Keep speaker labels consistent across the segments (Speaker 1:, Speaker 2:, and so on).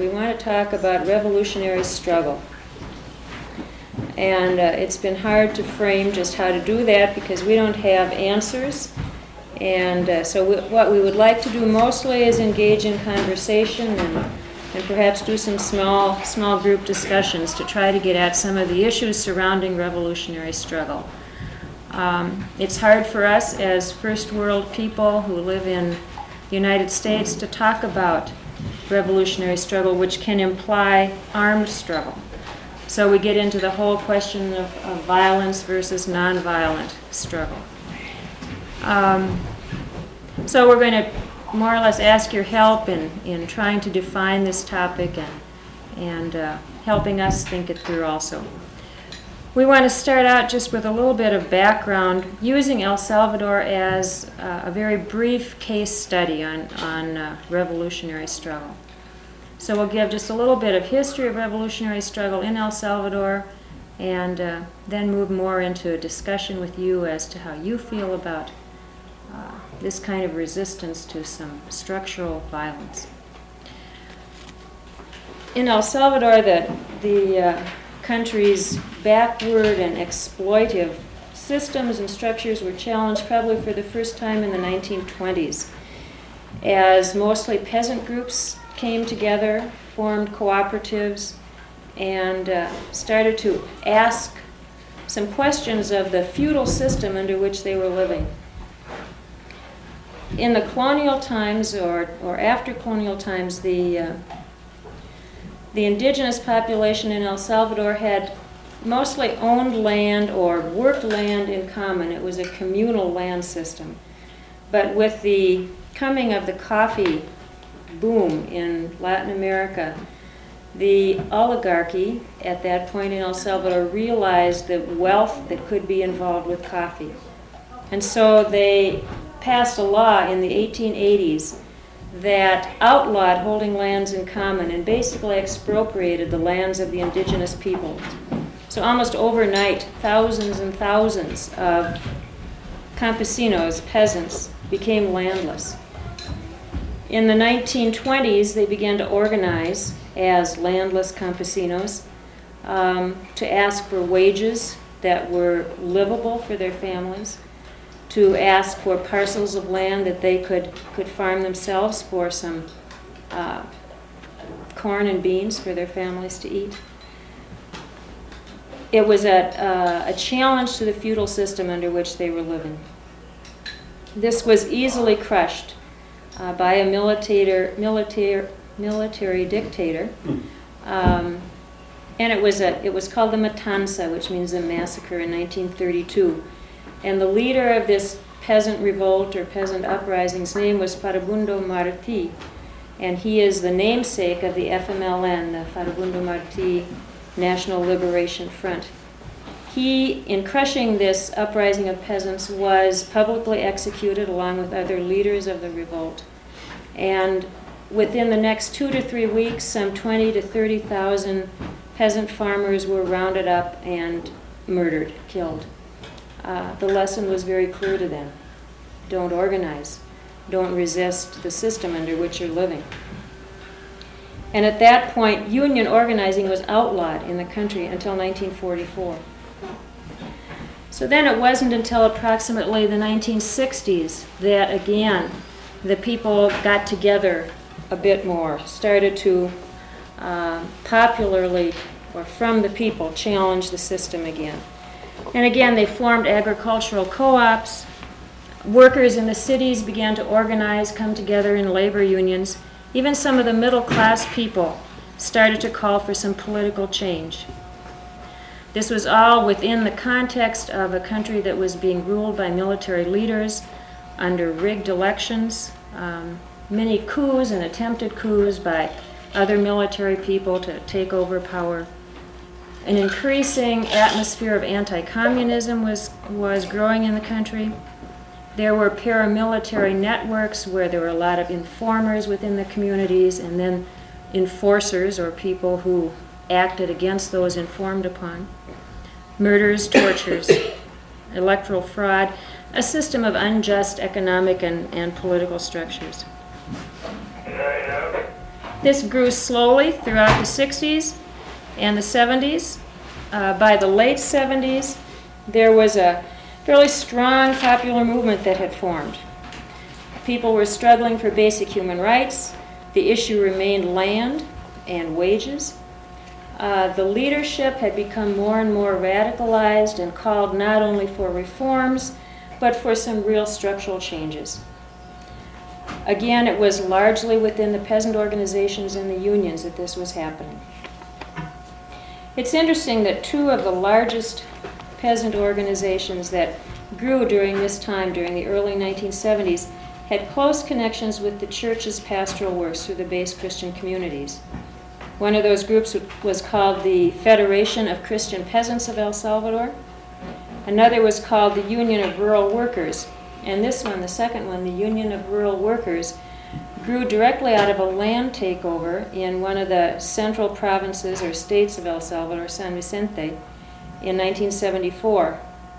Speaker 1: we want to talk about revolutionary struggle. And it's been hard to frame just how to do that because we don't have answers. And so what we would like to do mostly is engage in conversation and perhaps do some small group discussions to try to get at some of the issues surrounding revolutionary struggle. It's hard for us as first world people who live in the United States to talk about revolutionary struggle, which can imply armed struggle. So we get into the whole question of violence versus nonviolent struggle. So we're going to more or less ask your help in trying to define this topic and helping us think it through also. We want to start out just with a little bit of background using El Salvador as a very brief case study on revolutionary struggle. So we'll give just a little bit of history of revolutionary struggle in El Salvador and then move more into a discussion with you as to how you feel about this kind of resistance to some structural violence. In El Salvador, the country's backward and exploitive systems and structures were challenged probably for the first time in the 1920s, as mostly peasant groups came together, formed cooperatives, and started to ask some questions of the feudal system under which they were living. In the colonial times or after colonial times, the indigenous population in El Salvador had mostly owned land or worked land in common. It was a communal land system. But with the coming of the coffee boom in Latin America, the oligarchy at that point in El Salvador realized the wealth that could be involved with coffee. And so they passed a law in the 1880s that outlawed holding lands in common and basically expropriated the lands of the indigenous people. So almost overnight, thousands and thousands of campesinos, peasants, became landless. In the 1920s, they began to organize as landless campesinos to ask for wages that were livable for their families, to ask for parcels of land that they could farm themselves for some corn and beans for their families to eat. It was a challenge to the feudal system under which they were living. This was easily crushed by a military dictator, and it was called the Matanza, which means the massacre, in 1932. And the leader of this peasant revolt or peasant uprising's name was Farabundo Martí, and he is the namesake of the FMLN, the Farabundo Martí National Liberation Front. He, in crushing this uprising of peasants, was publicly executed along with other leaders of the revolt. And within the next 2 to 3 weeks, some 20 to 30,000 peasant farmers were rounded up and murdered, killed. The lesson was very clear to them. Don't organize. Don't resist the system under which you're living. And at that point, union organizing was outlawed in the country until 1944. So then it wasn't until approximately the 1960s that, again, the people got together a bit more, started to popularly, or from the people, challenge the system again. And again, they formed agricultural co-ops. Workers in the cities began to organize, come together in labor unions. Even some of the middle-class people started to call for some political change. This was all within the context of a country that was being ruled by military leaders under rigged elections, many coups and attempted coups by other military people to take over power. An increasing atmosphere of anti-communism was growing in the country. There were paramilitary networks where there were a lot of informers within the communities and then enforcers or people who acted against those informed upon. Murders, tortures, electoral fraud, a system of unjust economic and political structures. This grew slowly throughout the 60s and the 70s. By the late 70s, there was a fairly strong popular movement that had formed. People were struggling for basic human rights. The issue remained land and wages. The leadership had become more and more radicalized and called not only for reforms, but for some real structural changes. Again, it was largely within the peasant organizations and the unions that this was happening. It's interesting that two of the largest peasant organizations that grew during this time, during the early 1970s, had close connections with the church's pastoral works through the base Christian communities. One of those groups was called the Federation of Christian Peasants of El Salvador. Another was called the Union of Rural Workers. And this one, the second one, the Union of Rural Workers, grew directly out of a land takeover in one of the central provinces or states of El Salvador, San Vicente, in 1974.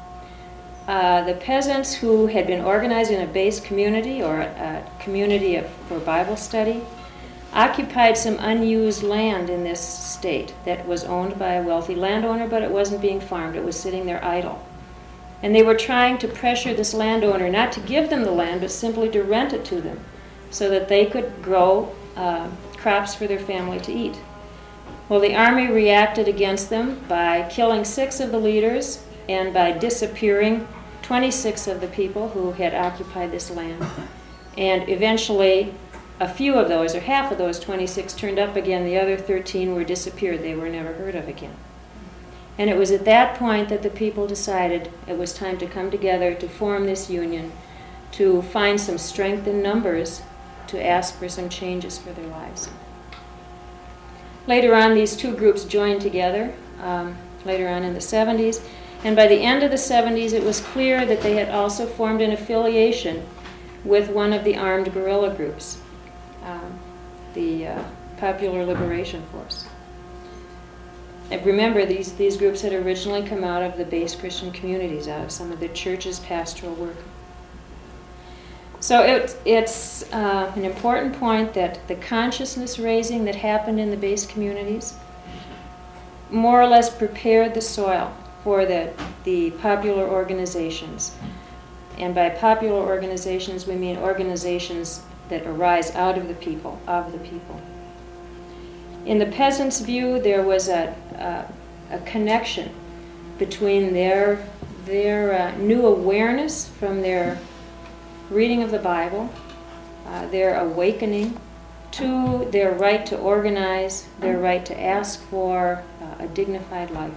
Speaker 1: The peasants who had been organized in a base community or a community for Bible study occupied some unused land in this state that was owned by a wealthy landowner, but it wasn't being farmed. It was sitting there idle. And they were trying to pressure this landowner not to give them the land, but simply to rent it to them so that they could grow crops for their family to eat. Well, the army reacted against them by killing 6 of the leaders and by disappearing 26 of the people who had occupied this land. And eventually, a few of those, or half of those 26, turned up again. The other 13 were disappeared. They were never heard of again. And it was at that point that the people decided it was time to come together to form this union, to find some strength in numbers, to ask for some changes for their lives. Later on, these two groups joined together, later on in the 70s. And by the end of the 70s, it was clear that they had also formed an affiliation with one of the armed guerrilla groups, the Popular Liberation Force. And remember, these groups had originally come out of the base Christian communities, out of some of the church's pastoral work. So it's an important point that the consciousness raising that happened in the base communities more or less prepared the soil for the popular organizations. And by popular organizations, we mean organizations that arise out of the people, of the people. In the peasants' view, there was a connection between their new awareness from their reading of the Bible, their awakening to their right to organize, their right to ask for a dignified life.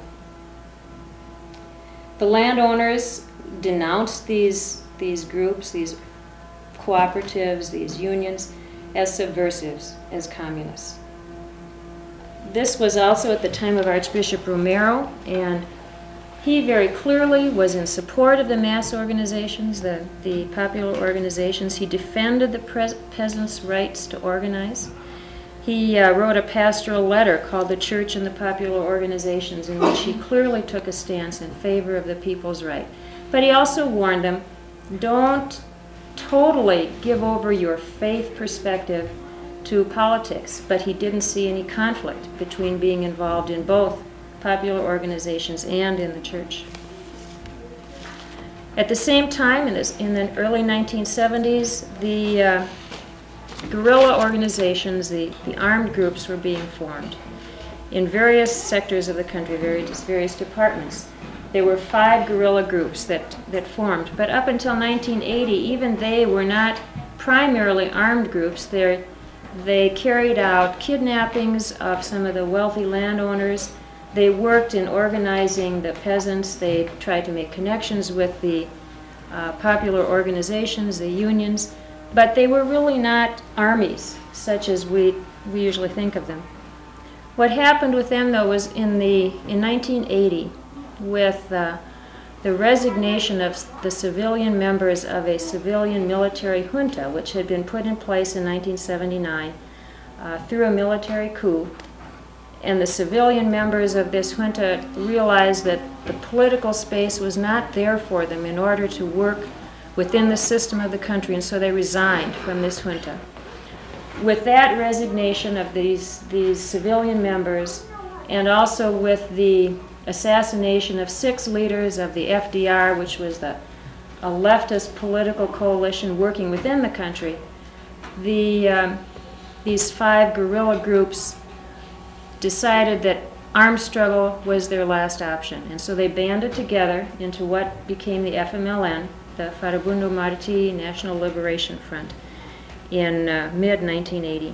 Speaker 1: The landowners denounced these groups, these cooperatives, these unions, as subversives, as communists. This was also at the time of Archbishop Romero, and he very clearly was in support of the mass organizations, the popular organizations. He defended the peasants' rights to organize. He wrote a pastoral letter called The Church and the Popular Organizations, in which he clearly took a stance in favor of the people's right. But he also warned them, don't totally give over your faith perspective to politics. But he didn't see any conflict between being involved in both popular organizations and in the church. At the same time, in the early 1970s, the guerrilla organizations, the armed groups, were being formed in various sectors of the country, various departments. There were 5 guerrilla groups that formed, but up until 1980, even they were not primarily armed groups. They carried out kidnappings of some of the wealthy landowners. They worked in organizing the peasants. They tried to make connections with the popular organizations, the unions, but they were really not armies, such as we usually think of them. What happened with them, though, was in 1980, with the resignation of the civilian members of a civilian military junta, which had been put in place in 1979 through a military coup. And the civilian members of this junta realized that the political space was not there for them in order to work within the system of the country, and so they resigned from this junta. with that resignation of these civilian members, and also with the assassination of 6 leaders of the FDR, which was a leftist political coalition working within the country, these 5 guerrilla groups decided that armed struggle was their last option. And so they banded together into what became the FMLN, the Farabundo Martí National Liberation Front, in mid-1980.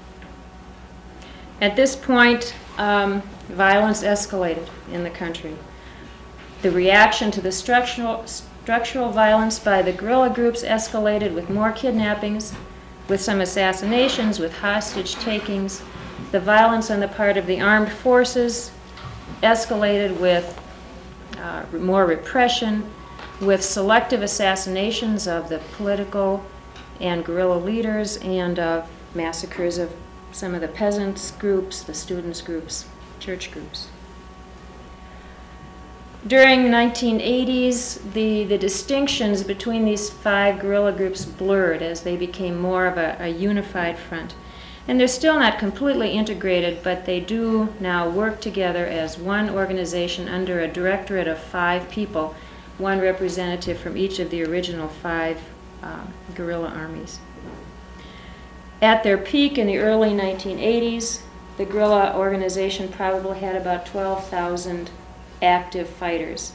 Speaker 1: At this point, violence escalated in the country. The reaction to the structural violence by the guerrilla groups escalated with more kidnappings, with some assassinations, with hostage takings. The violence on the part of the armed forces escalated with more repression, with selective assassinations of the political and guerrilla leaders, and massacres of some of the peasants groups, the students groups, church groups. During the 1980s, the distinctions between these 5 guerrilla groups blurred as they became more of a unified front. And they're still not completely integrated, but they do now work together as one organization under a directorate of 5 people, one representative from each of the original 5 guerrilla armies. At their peak in the early 1980s, the guerrilla organization probably had about 12,000 active fighters.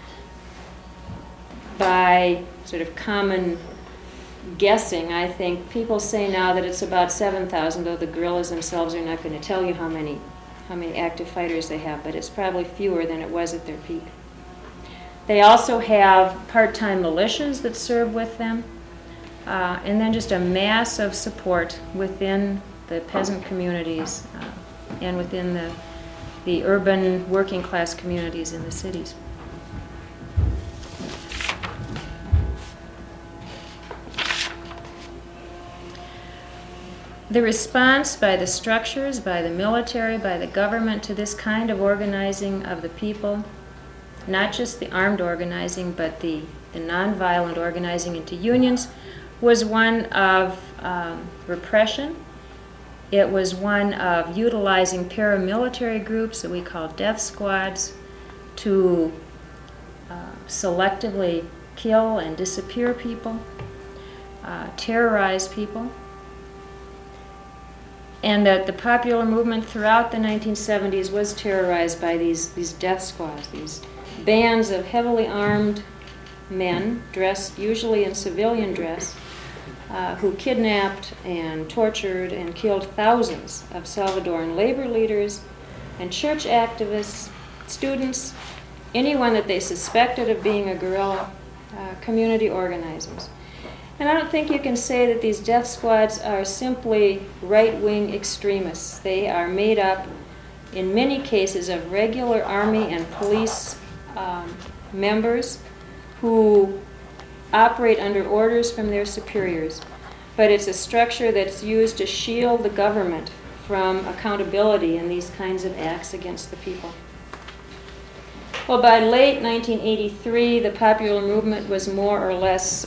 Speaker 1: By sort of common guessing, I think people say now that it's about 7,000, though the guerrillas themselves are not going to tell you how many active fighters they have, but it's probably fewer than it was at their peak. They also have part-time militias that serve with them, and then just a mass of support within the peasant communities and within the urban working class communities in the cities. The response by the structures, by the military, by the government to this kind of organizing of the people, not just the armed organizing, but the nonviolent organizing into unions, was one of repression. It was one of utilizing paramilitary groups that we call death squads to selectively kill and disappear people, terrorize people. And that the popular movement throughout the 1970s was terrorized by these death squads, these bands of heavily armed men, dressed usually in civilian dress, who kidnapped and tortured and killed thousands of Salvadoran labor leaders and church activists, students, anyone that they suspected of being a guerrilla, community organizers. And I don't think you can say that these death squads are simply right-wing extremists. They are made up, in many cases, of regular army and police members who operate under orders from their superiors. But it's a structure that's used to shield the government from accountability in these kinds of acts against the people. Well, by late 1983, the popular movement was more or less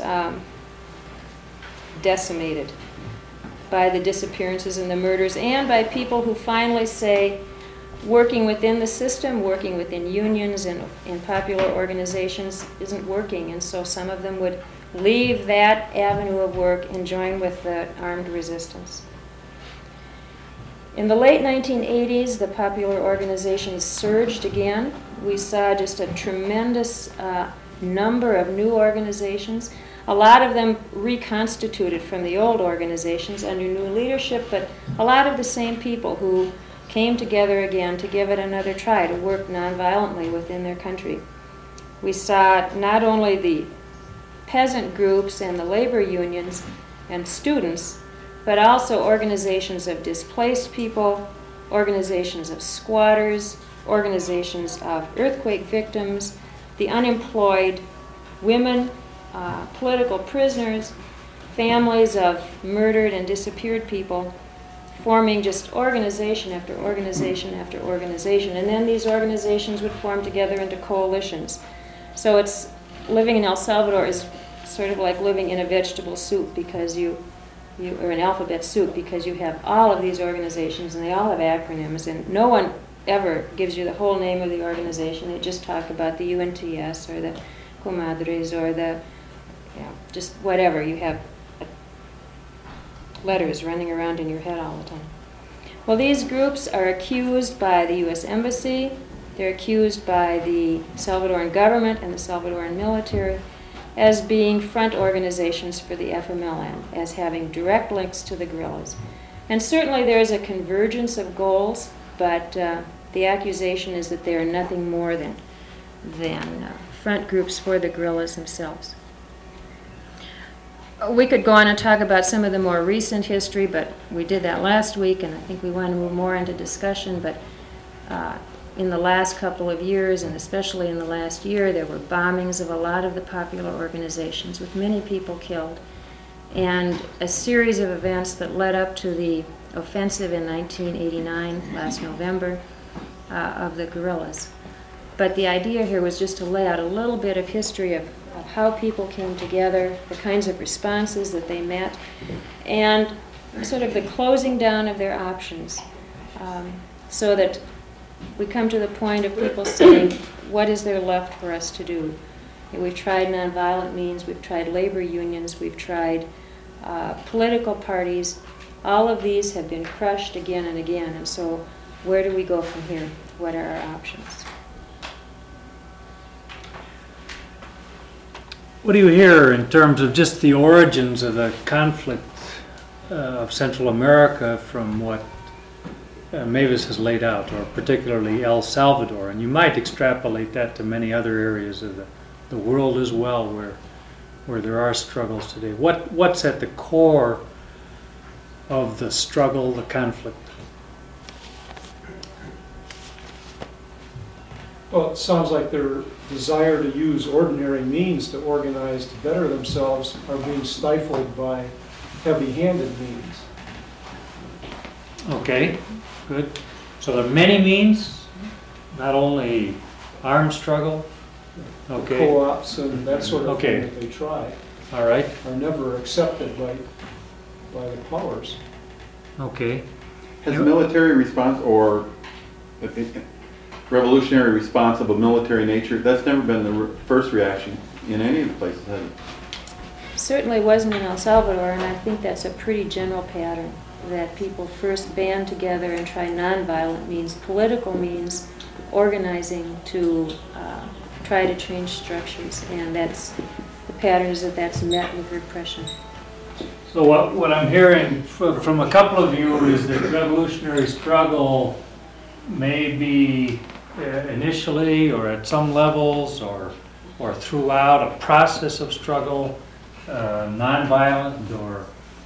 Speaker 1: decimated by the disappearances and the murders, and by people who finally say working within the system, working within unions and in popular organizations isn't working, and so some of them would leave that avenue of work and join with the armed resistance. In the late 1980s, the popular organizations surged again. We saw just a tremendous number of new organizations. A lot of them reconstituted from the old organizations under new leadership, but a lot of the same people who came together again to give it another try, to work nonviolently within their country. We saw not only the peasant groups and the labor unions and students, but also organizations of displaced people, organizations of squatters, organizations of earthquake victims, the unemployed, women, political prisoners, families of murdered and disappeared people, forming just organization after organization after organization. And then these organizations would form together into coalitions. So it's living in El Salvador is sort of like living in a vegetable soup, because you or an alphabet soup, because you have all of these organizations and they all have acronyms, and no one ever gives you the whole name of the organization. They just talk about the UNTS or the Comadres or the, just whatever. You have letters running around in your head all the time. Well, these groups are accused by the U.S. Embassy, they're accused by the Salvadoran government and the Salvadoran military as being front organizations for the FMLN, as having direct links to the guerrillas. And certainly there is a convergence of goals, but the accusation is that they are nothing more than front groups for the guerrillas themselves. We could go on and talk about some of the more recent history, but we did that last week, and I think we want to move more into discussion. But in the last couple of years, and especially in the last year, there were bombings of a lot of the popular organizations with many people killed, and a series of events that led up to the offensive in 1989, last November, of the guerrillas. But the idea here was just to lay out a little bit of history of how people came together, the kinds of responses that they met, and sort of the closing down of their options, so that we come to the point of people saying, what is there left for us to do? And we've tried nonviolent means, we've tried labor unions, we've tried political parties. All of these have been crushed again and again, and so where do we go from here? What are our options?
Speaker 2: What do you hear in terms of just the origins of the conflict of Central America from what Mavis has laid out, or particularly El Salvador? And you might extrapolate that to many other areas of the world as well, where there are struggles today. What's at the core of the struggle, the conflict?
Speaker 3: Well, it sounds like their desire to use ordinary means to organize to better themselves are being stifled by heavy-handed means.
Speaker 2: Okay, good. So there are many means, not only armed struggle. Okay.
Speaker 3: Co-ops and that sort of thing that they try
Speaker 2: All right.
Speaker 3: are never accepted by the powers.
Speaker 2: Okay.
Speaker 4: Has military response or revolutionary response of a military nature, that's never been the first reaction in any of the places, has it?
Speaker 1: Certainly wasn't in El Salvador, and I think that's a pretty general pattern, that people first band together and try nonviolent means, political means, organizing to try to change structures, and that's the pattern is that's met with repression.
Speaker 2: So what I'm hearing from a couple of you is that revolutionary struggle may be initially or at some levels or throughout a process of struggle, nonviolent or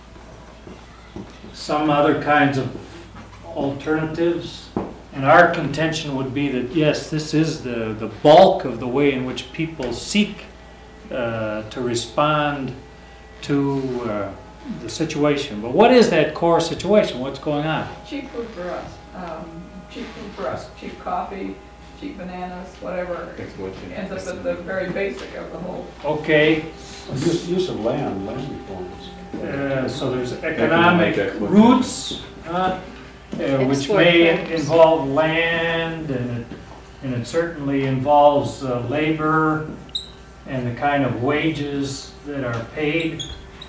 Speaker 2: some other kinds of alternatives. And our contention would be that, yes, this is the bulk of the way in which people seek to respond to the situation. But what is that core situation? What's going on?
Speaker 5: Cheap food for us. Cheap coffee, cheap bananas, whatever. Ends up at the very basic of the whole.
Speaker 2: Okay.
Speaker 6: Use of land reforms.
Speaker 2: So there's economic roots, which may involve land, and it certainly involves labor and the kind of wages that are paid.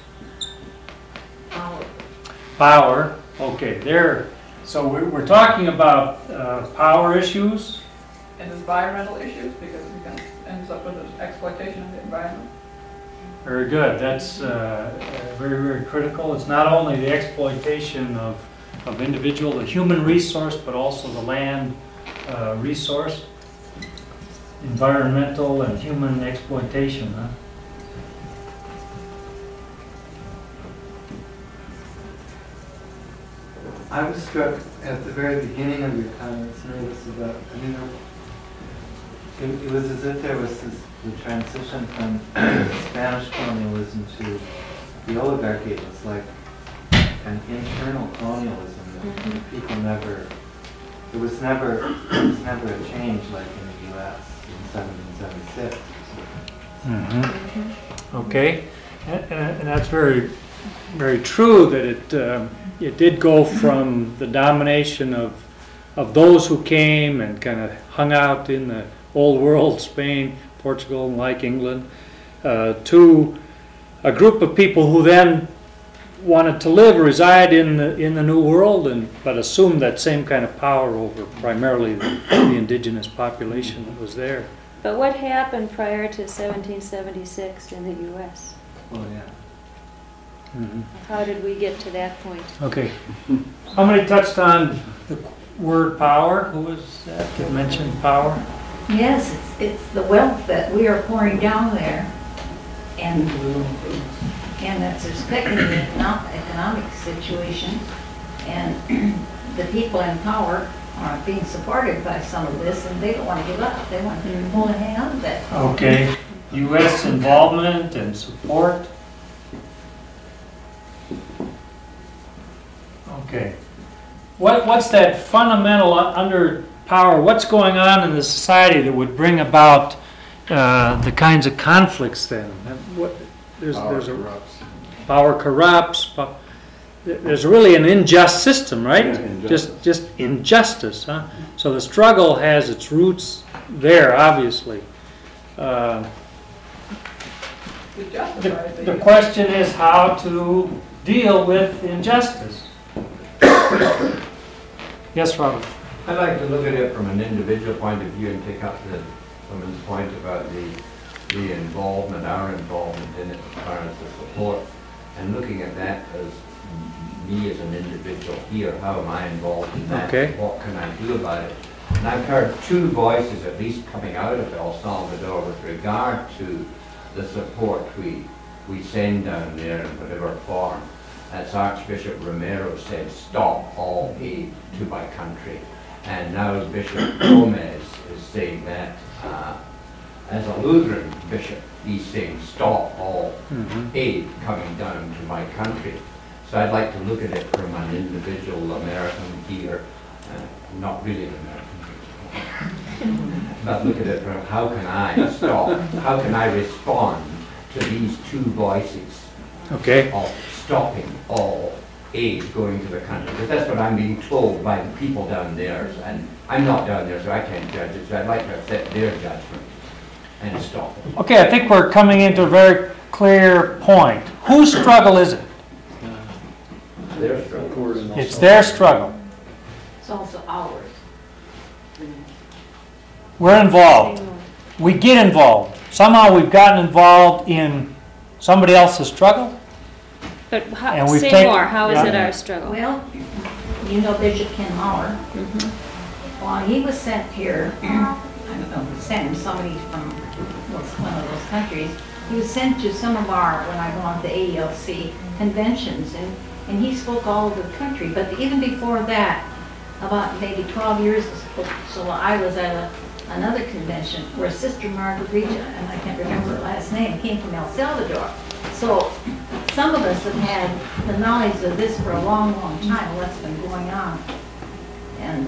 Speaker 2: Power. Okay, there. So we're talking about power issues.
Speaker 5: And environmental issues, because it ends up with an exploitation of the environment.
Speaker 2: Very good. That's very, very critical. It's not only the exploitation of individual, the human resource, but also the land resource. Environmental and human exploitation. Huh?
Speaker 7: I was struck at the very beginning of your comments, nervous about, it was as if there was the transition from Spanish colonialism to the oligarchy. It was like an internal colonialism that people never, there was never a change like in the U.S. in 1776.
Speaker 2: Mm-hmm. Okay, and that's very very true that it did go from the domination of those who came and kind of hung out in the old world, Spain, Portugal, and like England, to a group of people who then wanted to reside in the New World, but assumed that same kind of power over primarily the indigenous population that was there.
Speaker 1: But what happened prior to 1776 in the U.S.?
Speaker 7: Well, yeah.
Speaker 2: Mhm.
Speaker 1: How did we get to that point?
Speaker 2: Okay. Somebody touched on the word power. Who was that mentioned power?
Speaker 8: Yes, it's the wealth that we are pouring down there, and that's respecting the economic situation, and the people in power are being supported by some of this, and they don't want to give up. They want to hold and hang on to that.
Speaker 2: Okay. U.S. involvement and support. Okay. What's that fundamental under power? What's going on in the society that would bring about the kinds of conflicts then? There's a power corrupts. There's really an unjust system, right?
Speaker 4: Yeah, injustice.
Speaker 2: Just injustice, huh? So the struggle has its roots there, obviously.
Speaker 5: To justify
Speaker 2: The question is how to deal with injustice. Yes, Robert.
Speaker 9: I'd like to look at it from an individual point of view and pick up the woman's point about the involvement, our involvement in it as far as the support, and looking at that as me as an individual here, how am I involved in that?
Speaker 2: Okay.
Speaker 9: What can I do about it? And I've heard two voices at least coming out of El Salvador with regard to the support we send down there in whatever form. As Archbishop Romero said, stop all aid to my country. And now Bishop Gomez is saying that as a Lutheran bishop, he's saying stop all aid coming down to my country. So I'd like to look at it from an individual American here, not really an American, but look at it from how can I stop, how can I respond to these two voices
Speaker 2: Okay.
Speaker 9: of stopping all aid going to the country, because that's what I'm being told by the people down there, and I'm not down there, so I can't judge it, so I'd like to accept their judgment and stop it.
Speaker 2: Okay, I think we're coming into a very clear point. Whose struggle is it?
Speaker 9: Their struggle.
Speaker 2: It's their struggle.
Speaker 8: It's also ours.
Speaker 2: We're involved. We get involved. Somehow we've gotten involved in somebody else's struggle.
Speaker 1: But
Speaker 2: And we've
Speaker 1: say
Speaker 2: taken-
Speaker 1: more. How is
Speaker 2: yeah.
Speaker 1: it our struggle?
Speaker 8: Well, you know Bishop Ken Maurer. Well, he was sent here, I don't know who sent him, somebody from one of those countries. He was sent to some of our, when I belonged to AELC conventions, and he spoke all over the country. But even before that, about maybe 12 years ago, so I was at another convention where Sister Margarita, and I can't remember her last name, came from El Salvador. So some of us have had the knowledge of this for a long, long time, what's been going on. And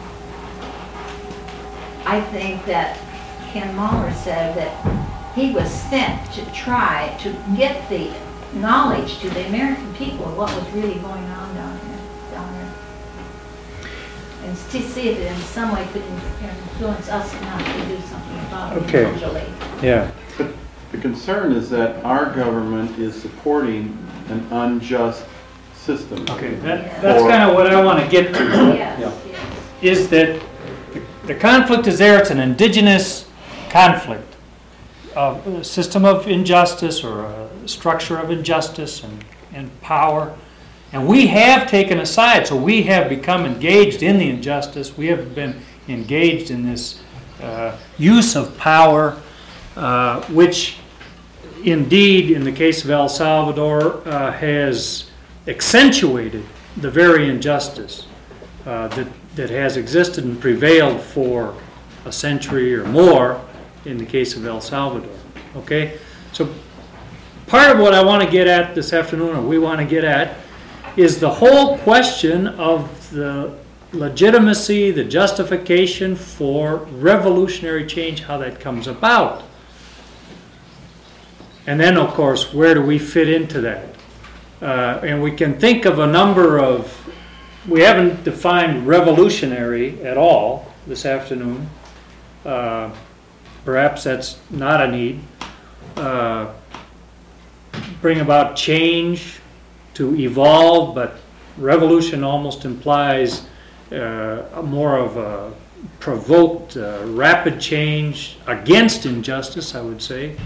Speaker 8: I think that Ken Mahler said that he was sent to try to get the knowledge to the American people of what was really going on down there. And to see if it in some way could influence us enough to do something about it
Speaker 2: Okay.
Speaker 8: individually.
Speaker 2: Yeah.
Speaker 4: But the concern is that our government is supporting an unjust system.
Speaker 2: Okay, that's kind of what I want to get to.
Speaker 8: Yes, yes.
Speaker 2: Is that the conflict is there. It's an indigenous conflict, a system of injustice or a structure of injustice and power. And we have taken a side, so we have become engaged in the injustice. We have been engaged in this use of power, which indeed, in the case of El Salvador, has accentuated the very injustice that has existed and prevailed for a century or more in the case of El Salvador. Okay? So part of what I want to get at this afternoon, or we want to get at, is the whole question of the legitimacy, the justification for revolutionary change, how that comes about. And then, of course, where do we fit into that? And we can think of a number of, we haven't defined revolutionary at all this afternoon. Perhaps that's not a need. Bring about change, to evolve, but revolution almost implies more of a provoked, rapid change against injustice, I would say.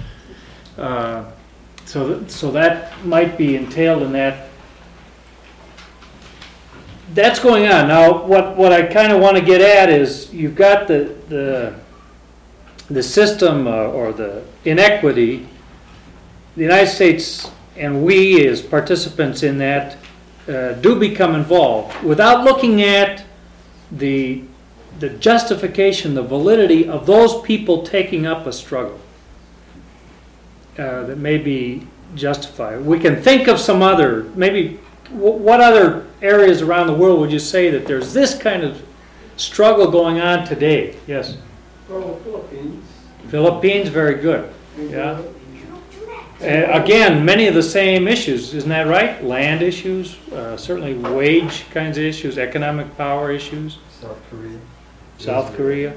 Speaker 2: So that might be entailed in that. That's going on. Now, what I kind of want to get at is you've got the system or the inequity. The United States and we as participants in that do become involved without looking at the justification, the validity of those people taking up a struggle that may be justified. We can think of some other, maybe, what other areas around the world would you say that there's this kind of struggle going on today? Yes?
Speaker 10: Well, Philippines.
Speaker 2: Philippines, very good. Yeah. Again, many of the same issues, isn't that right? Land issues, certainly wage kinds of issues, economic power issues. South Korea.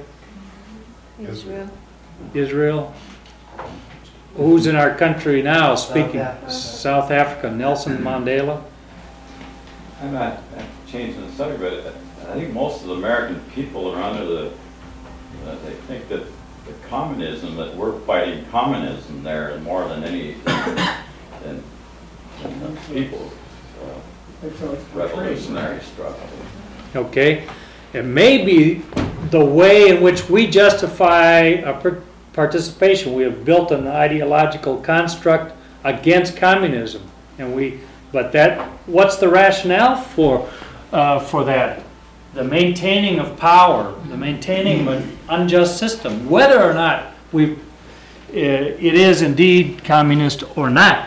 Speaker 2: Israel. Who's in our country now speaking? South Africa, Nelson Mandela.
Speaker 11: I'm not changing the subject, but I think most of the American people are under they think that the communism, that we're fighting communism there more than any than the people's revolutionary struggle.
Speaker 2: Okay. It may be the way in which we justify our participation. We have built an ideological construct against communism, but what's the rationale for that? The maintaining of power, the maintaining of an unjust system, whether or not it is indeed communist or not.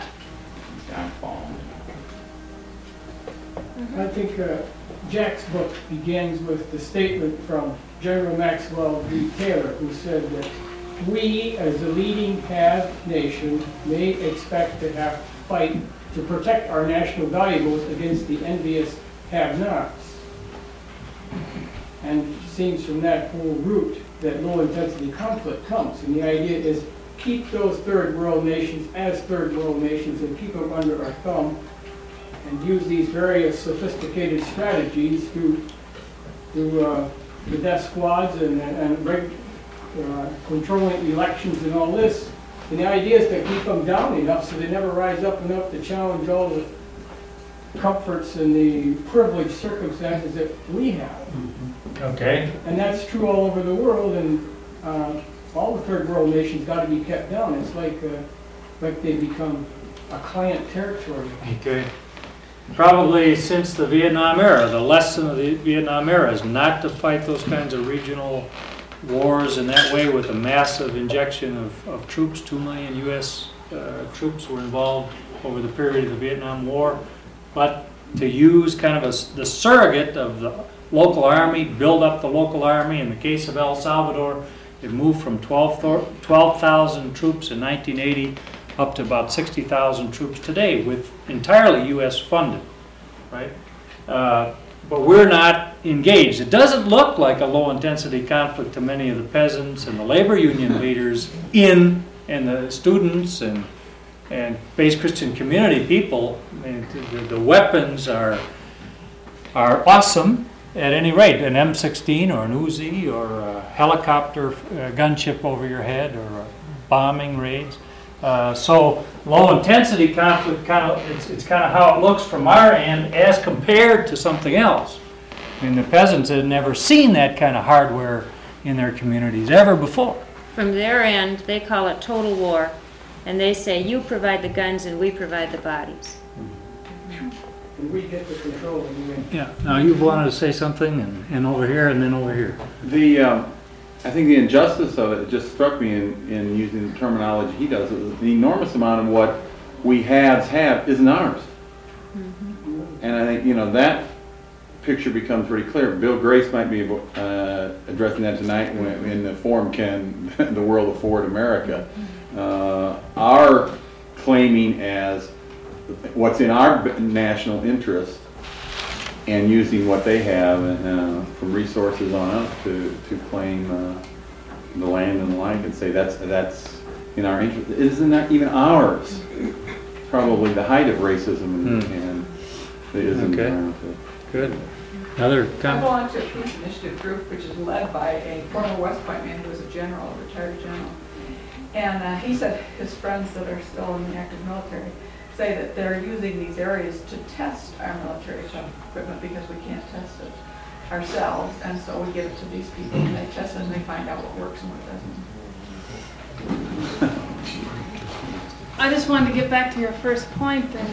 Speaker 10: I think Jack's book begins with the statement from General Maxwell D. Taylor, who said that we, as the leading have nation, may expect to have to fight to protect our national valuables against the envious have-nots. And it seems from that whole root that low-intensity conflict comes. And the idea is keep those third world nations as third world nations and keep them under our thumb and use these various sophisticated strategies through the death squads and controlling elections and all this. And the idea is to keep them down enough so they never rise up enough to challenge all the comforts and the privileged circumstances that we have.
Speaker 2: Okay.
Speaker 10: And that's true all over the world, and all the third world nations got to be kept down. It's like they become a client territory.
Speaker 2: Okay. Probably since the Vietnam era, the lesson of the Vietnam era is not to fight those kinds of regional wars in that way with a massive injection of troops. 2 million U.S. Troops were involved over the period of the Vietnam War, but to use kind of the surrogate of the local army, build up the local army. In the case of El Salvador, it moved from 12,000 troops in 1980 up to about 60,000 troops today, with entirely U.S. funded, right? But we're not engaged. It doesn't look like a low-intensity conflict to many of the peasants and the labor union leaders and the students and base Christian community people. I mean, the weapons are awesome at any rate. An M16 or an Uzi or a helicopter gunship over your head or bombing raids. So low-intensity conflict, it's kind of how it looks from our end as compared to something else. I mean, the peasants had never seen that kind of hardware in their communities ever before.
Speaker 1: From their end, they call it total war, and they say you provide the guns and we provide the bodies.
Speaker 10: And we get the control of the end.
Speaker 2: Yeah. Now you wanted to say something, and over here, and then over here.
Speaker 4: I think the injustice of it just struck me in using the terminology he does. The enormous amount of what we have isn't ours. Mm-hmm. And I think, that picture becomes pretty clear. Bill Grace might be addressing that tonight in the forum, Can the World Afford America? Our claiming as what's in our national interest and using what they have from resources on up to claim the land and the like and say that's in our interest. Isn't that even ours? Probably the height of racism and it isn't.
Speaker 2: Okay. Good. Another
Speaker 5: I
Speaker 2: comment?
Speaker 5: belong to a peace initiative group which is led by a former West Point man who was a general, a retired general. And he said his friends that are still in the active military say that they're using these areas to test our military equipment because we can't test it ourselves. And so we give it to these people and they test it and they find out what works and what doesn't.
Speaker 12: I just wanted to get back to your first point and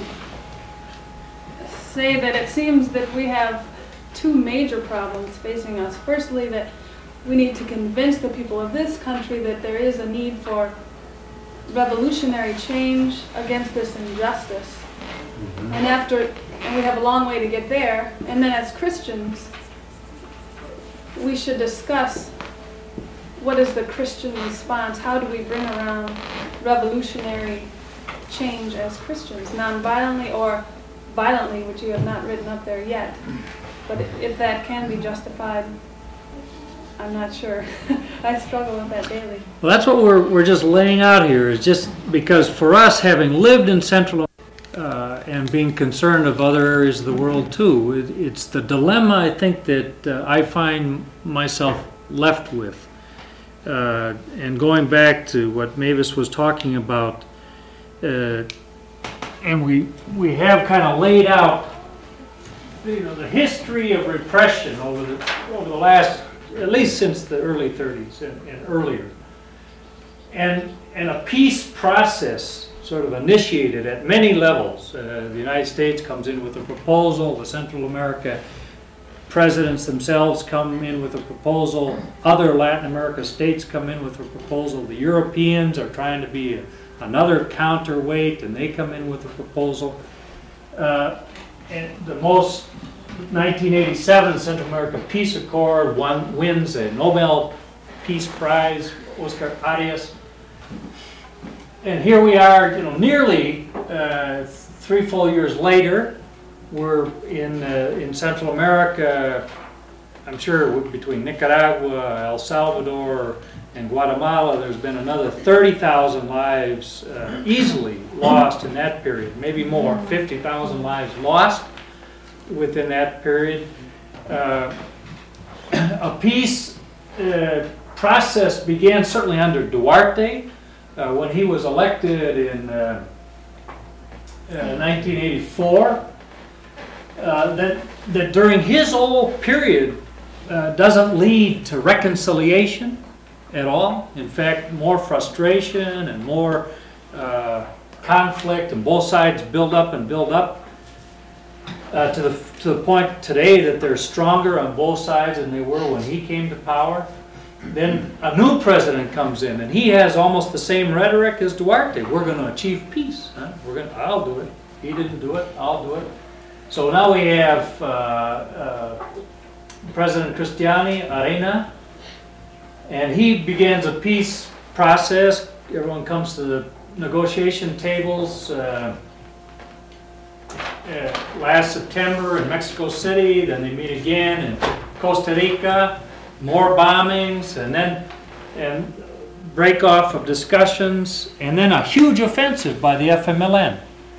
Speaker 12: say that it seems that we have two major problems facing us. Firstly, that we need to convince the people of this country that there is a need for revolutionary change against this injustice. And we have a long way to get there. And then as Christians, we should discuss what is the Christian response? How do we bring around revolutionary change as Christians, non-violently or violently, which you have not written up there yet. But if that can be justified, I'm not sure. I struggle with that daily.
Speaker 2: Well, that's what we're just laying out here, is just because for us, having lived in Central and being concerned of other areas of the world too, it's the dilemma I think that I find myself left with. And going back to what Mavis was talking about, and we have kind of laid out, the history of repression over the last, at least since the early 30s and earlier, and a peace process sort of initiated at many levels. The United States comes in with a proposal, the Central America presidents themselves come in with a proposal, other Latin America states come in with a proposal, the Europeans are trying to be another counterweight and they come in with a proposal. And the most 1987 Central American Peace Accord wins a Nobel Peace Prize, Oscar Arias. And here we are, nearly 3 full years later. We're in Central America. I'm sure between Nicaragua, El Salvador, and Guatemala, there's been another 30,000 lives easily lost in that period, maybe more, 50,000 lives lost within that period. A peace process began certainly under Duarte when he was elected in 1984. That during his whole period doesn't lead to reconciliation at all. In fact, more frustration and more conflict, and both sides build up to the point today that they're stronger on both sides than they were when he came to power. Then a new president comes in, and he has almost the same rhetoric as Duarte. We're going to achieve peace. I'll do it. He didn't do it. I'll do it. So now we have President Cristiani Arena, and he begins a peace process. Everyone comes to the negotiation tables last September in Mexico City, then they meet again in Costa Rica, more bombings, and break off of discussions, and then a huge offensive by the FMLN.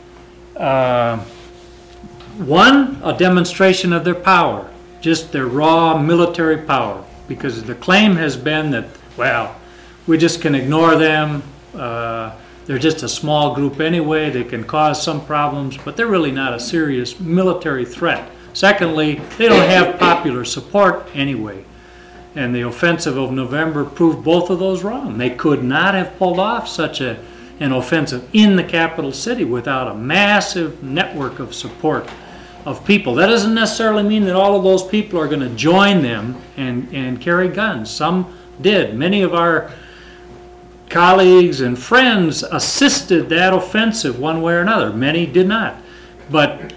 Speaker 2: One, a demonstration of their power, just their raw military power, because the claim has been that, we just can ignore them, they're just a small group anyway, they can cause some problems, but they're really not a serious military threat. Secondly, they don't have popular support anyway, and the offensive of November proved both of those wrong. They could not have pulled off such an offensive in the capital city without a massive network of support of people. That doesn't necessarily mean that all of those people are going to join them and carry guns. Some did. Many of our colleagues and friends assisted that offensive one way or another. Many did not. But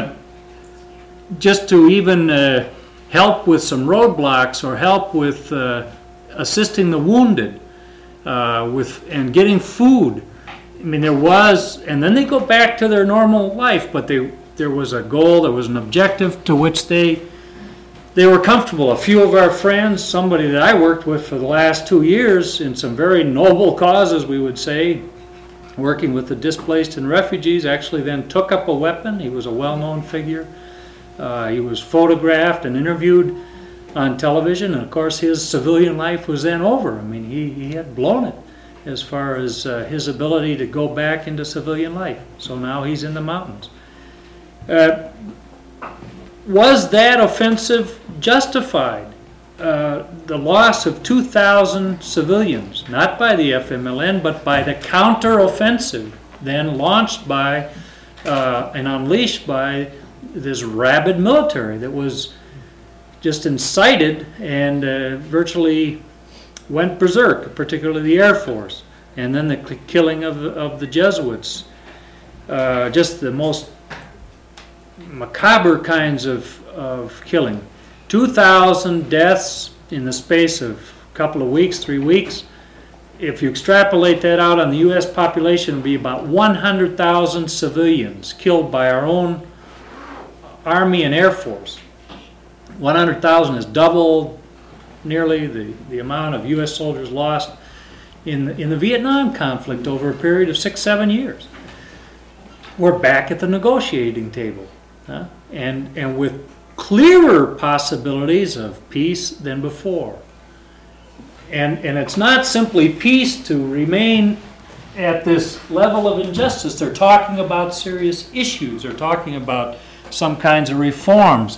Speaker 2: just to even help with some roadblocks or help with assisting the wounded and getting food, I mean, and then they go back to their normal life, but there was a goal, there was an objective to which they were comfortable. A few of our friends, somebody that I worked with for the last 2 years in some very noble causes, we would say, working with the displaced and refugees, actually then took up a weapon. He was a well-known figure. He was photographed and interviewed on television, and of course his civilian life was then over. I mean, he had blown it as far as his ability to go back into civilian life. So now he's in the mountains. Was that offensive justified? The loss of 2,000 civilians, not by the FMLN, but by the counter-offensive then launched by and unleashed by this rabid military that was just incited and virtually went berserk, particularly the Air Force, and then the killing of the Jesuits. Just the most macabre kinds of killing. 2,000 deaths in the space of a couple of weeks, 3 weeks. If you extrapolate that out on the U.S. population, it would be about 100,000 civilians killed by our own Army and Air Force. 100,000 is double nearly the amount of U.S. soldiers lost in the Vietnam conflict over a period of 6-7 years. We're back at the negotiating table, and with clearer possibilities of peace than before. And it's not simply peace to remain at this level of injustice. They're talking about serious issues. They're talking about some kinds of reforms.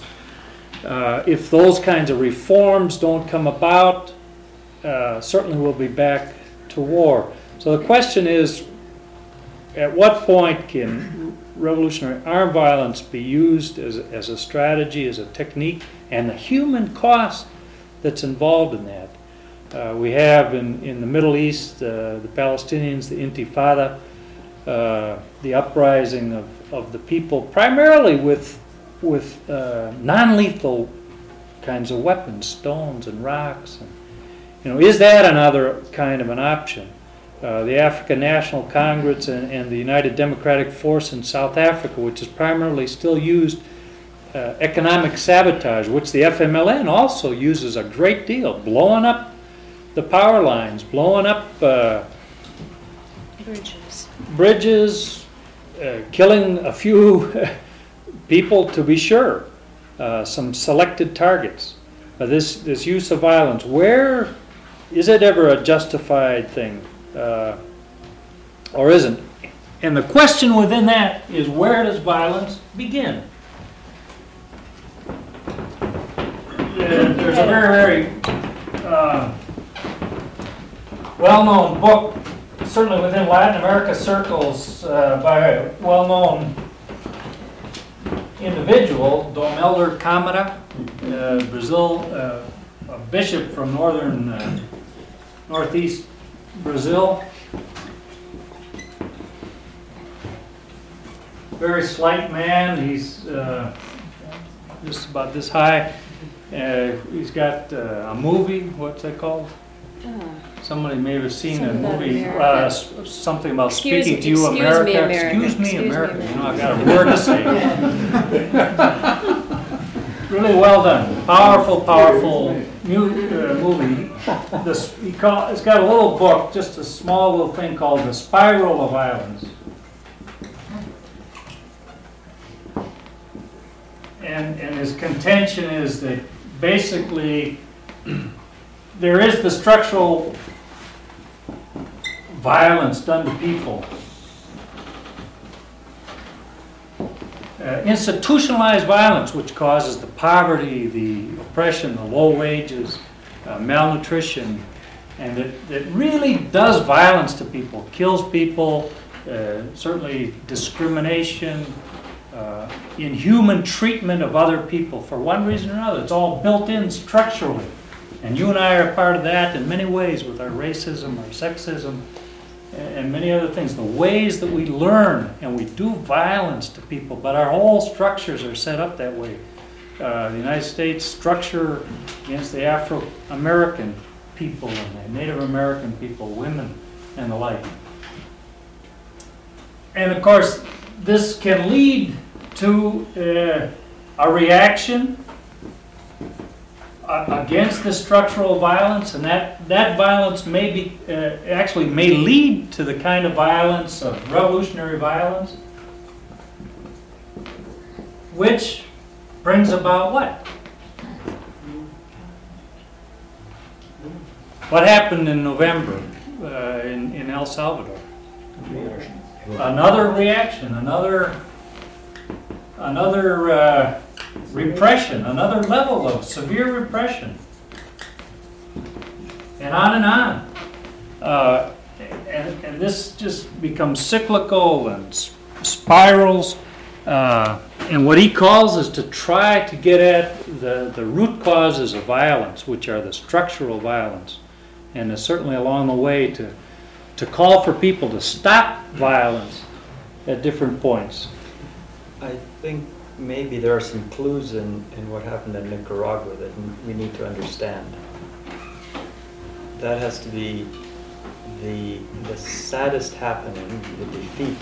Speaker 2: If those kinds of reforms don't come about, certainly we'll be back to war. So the question is, at what point can revolutionary armed violence be used as a strategy, as a technique, and the human cost that's involved in that? We have in the Middle East the Palestinians, the Intifada, the uprising of the people, primarily with non-lethal kinds of weapons, stones and rocks. And, is that another kind of an option? The African National Congress and the United Democratic Force in South Africa, which is primarily still used economic sabotage, which the FMLN also uses a great deal, blowing up the power lines, blowing up bridges, killing a few people, to be sure, some selected targets. This use of violence, where is it ever a justified thing, or isn't? And the question within that is, where does violence begin? There's a very, very well-known book, certainly within Latin America circles, by a well-known individual, Dom Helder Câmara, Brazil, a bishop from northeast Brazil. Very slight man. He's just about this high. He's got a movie. What's that called? Somebody may have seen a movie, something about speaking to you, America. Excuse me, America. You know, I've got a word to say. Really well done. Powerful movie. It's got a little book, just a small little thing called The Spiral of Violence. And his contention is that basically there is the structural violence done to people. Institutionalized violence, which causes the poverty, the oppression, the low wages, malnutrition, and that really does violence to people, kills people, certainly discrimination, inhuman treatment of other people for one reason or another. It's all built in structurally. And you and I are part of that in many ways, with our racism, our sexism, and many other things. The ways that we learn and we do violence to people, but our whole structures are set up that way. The United States structure against the Afro-American people and the Native American people, women, and the like. And of course, this can lead to a reaction against the structural violence, and that violence may be actually may lead to the kind of violence of revolutionary violence, which brings about what? What happened in November in El Salvador? Another reaction, another repression, another level of severe repression, and on and on. And this just becomes cyclical and spirals. And what he calls is to try to get at the root causes of violence, which are the structural violence, and is certainly along the way to call for people to stop violence at different points.
Speaker 13: I think maybe there are some clues in what happened in Nicaragua that we need to understand. That has to be the saddest happening, the defeat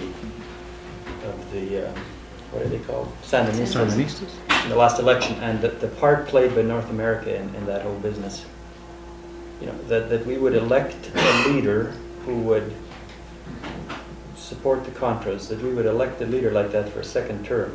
Speaker 13: of the what are they called? Sandinistas. In the last election, and the part played by North America in that whole business. You know, that we would elect a leader who would support the Contras, that we would elect a leader like that for a second term.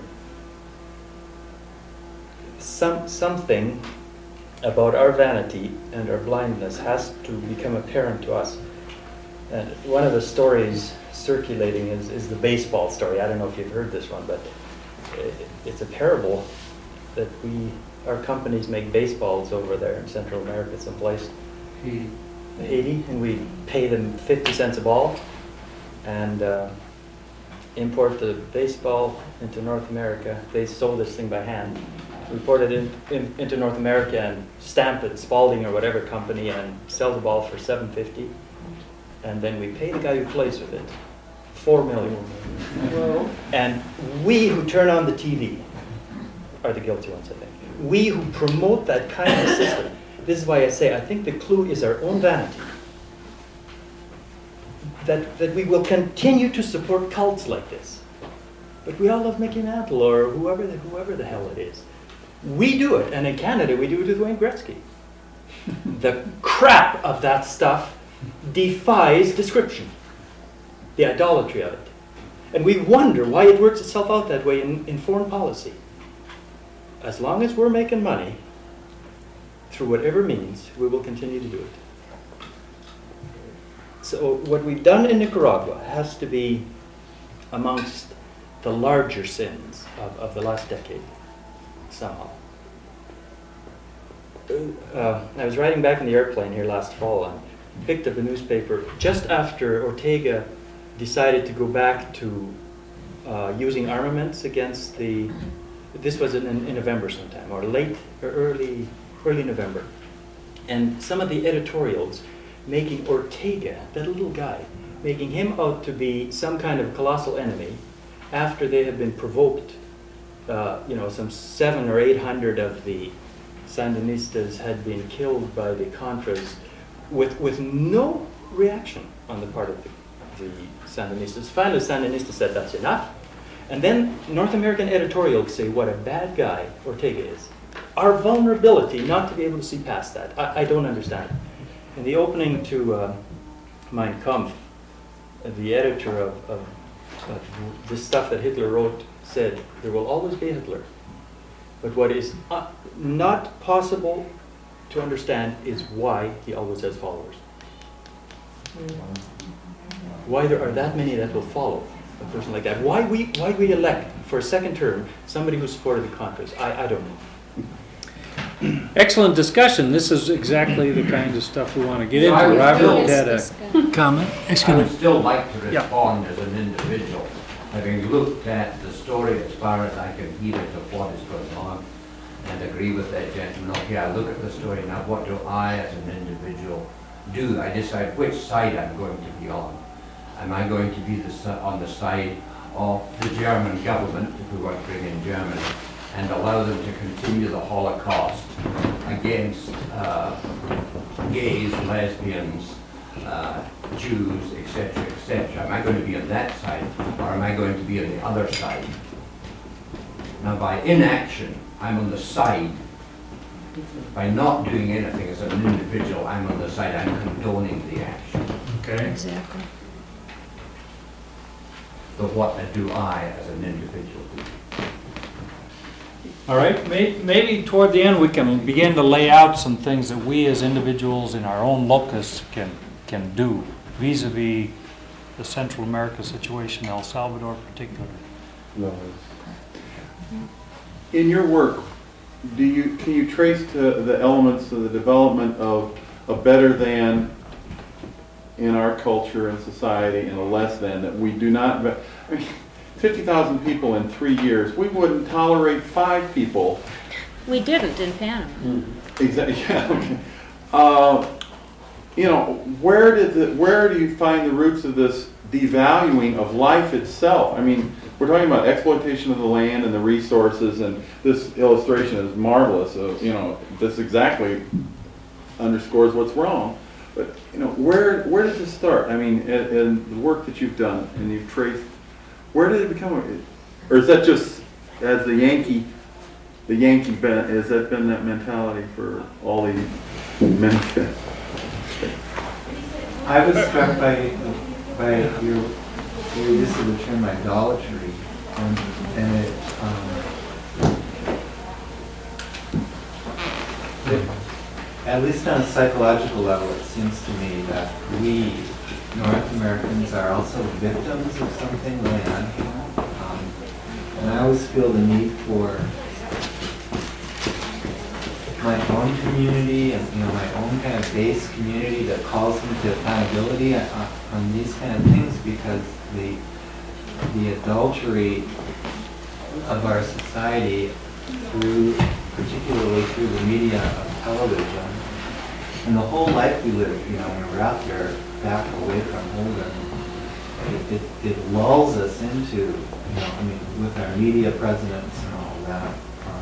Speaker 13: Something about our vanity and our blindness has to become apparent to us. And one of the stories circulating is the baseball story. I don't know if you've heard this one, but it's a parable that our companies make baseballs over there in Central America someplace. Haiti, and we pay them 50 cents a ball and import the baseball into North America. They sold this thing by hand. We import it into North America and stamp it, Spalding or whatever company, and sell the ball for $7.50. And then we pay the guy who plays with it $4 million.
Speaker 3: Well,
Speaker 13: And we who turn on the TV are the guilty ones, I think. We who promote that kind of system. This is why I say I think the clue is our own vanity. That we will continue to support cults like this. But we all love Mickey Mantle or whoever the hell it is. We do it, and in Canada we do it with Wayne Gretzky. The crap of that stuff defies description. The idolatry of it. And we wonder why it works itself out that way in foreign policy. As long as we're making money, through whatever means, we will continue to do it. So what we've done in Nicaragua has to be amongst the larger sins of the last decade, somehow. I was riding back in the airplane here last fall and picked up a newspaper just after Ortega decided to go back to using armaments against this was in November sometime, or early November. And some of the editorials making Ortega, that little guy, making him out to be some kind of colossal enemy after they had been provoked. Some 700 or 800 of the Sandinistas had been killed by the Contras with no reaction on the part of the Sandinistas. Finally, the Sandinistas said that's enough. And then North American editorials say what a bad guy Ortega is. Our vulnerability not to be able to see past that. I don't understand it. In the opening to Mein Kampf, the editor of this stuff that Hitler wrote said, there will always be Hitler. But what is not possible to understand is why he always has followers. Why there are that many that will follow a person like that. Why we elect for a second term somebody who supported the Contras. I don't know.
Speaker 2: Excellent discussion. This is exactly the kind of stuff we want to get
Speaker 9: So I
Speaker 2: into.
Speaker 9: would
Speaker 2: Robert
Speaker 9: still-
Speaker 2: had a comment.
Speaker 9: I would still like to respond as an individual, having looked at the story as far as I can hear it of what is going on, and agree with that gentleman. Okay, I look at the story, now what do I as an individual do? I decide which side I'm going to be on. Am I going to be on the side of the German government, if we want to bring in Germany, and allow them to continue the Holocaust against gays, lesbians, Jews, etc., etc.? Am I going to be on that side, or am I going to be on the other side? Now, by inaction, I'm on the side. By not doing anything as an individual, I'm on the side, I'm condoning the action.
Speaker 2: Okay.
Speaker 1: Exactly.
Speaker 9: But what do I, as an individual, do?
Speaker 2: All right, maybe toward the end, we can begin to lay out some things that we as individuals in our own locus can do vis-a-vis the Central America situation, El Salvador particularly.
Speaker 4: In your work, can you trace to the elements of the development of a better than in our culture and society and a less than that we do not, I mean, 50,000 people in 3 years, we wouldn't tolerate 5 people.
Speaker 1: We didn't in Panama.
Speaker 4: Exactly, yeah, okay. You know, where do you find the roots of this devaluing of life itself? I mean, we're talking about exploitation of the land and the resources, and this illustration is marvelous. You know, this exactly underscores what's wrong. But you know, where does this start? I mean, in the work that you've done and you've traced, where did it become? Or is that just as the Yankee bent? Has that been that mentality for all these men?
Speaker 7: I was struck by your use of the term idolatry, and at least on a psychological level, it seems to me that we North Americans are also victims of something going on here, and I always feel the need for my own community and my own kind of base community that calls me to accountability on these kind of things, because the adultery of our society, particularly through the media of television, and the whole life we live, when we're out there back away from Holden, it lulls us into, with our media presidents and all that.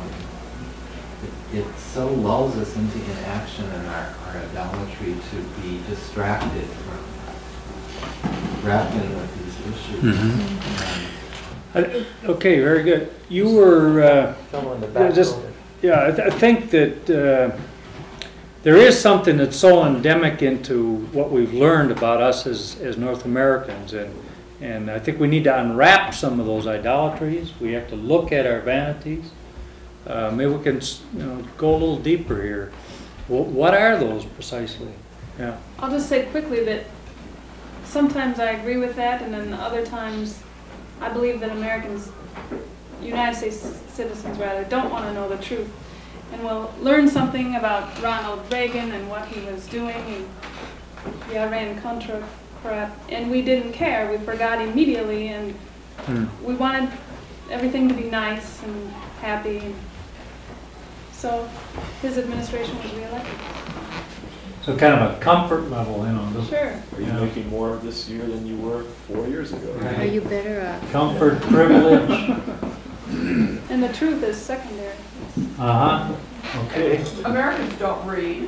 Speaker 7: It so lulls us into inaction and our idolatry to be distracted from grappling with these issues.
Speaker 2: Mm-hmm. Okay, very good. You were
Speaker 13: Someone in the back
Speaker 2: just,
Speaker 13: over.
Speaker 2: yeah. I think that there is something that's so endemic into what we've learned about us as North Americans, and I think we need to unwrap some of those idolatries. We have to look at our vanities. Maybe we can, go a little deeper here. What are those precisely? Yeah.
Speaker 12: I'll just say quickly that sometimes I agree with that, and then other times I believe that United States citizens rather, don't want to know the truth, and will learn something about Ronald Reagan and what he was doing and the Iran-Contra crap, and we didn't care. We forgot immediately, and we wanted everything to be nice and happy. And so his administration was reelected.
Speaker 2: So kind of a comfort level,
Speaker 12: Sure.
Speaker 6: Are you making more this year than you were 4 years ago?
Speaker 1: Are you better off?
Speaker 2: Comfort, privilege.
Speaker 12: And the truth is secondary.
Speaker 2: Okay.
Speaker 5: Americans don't read,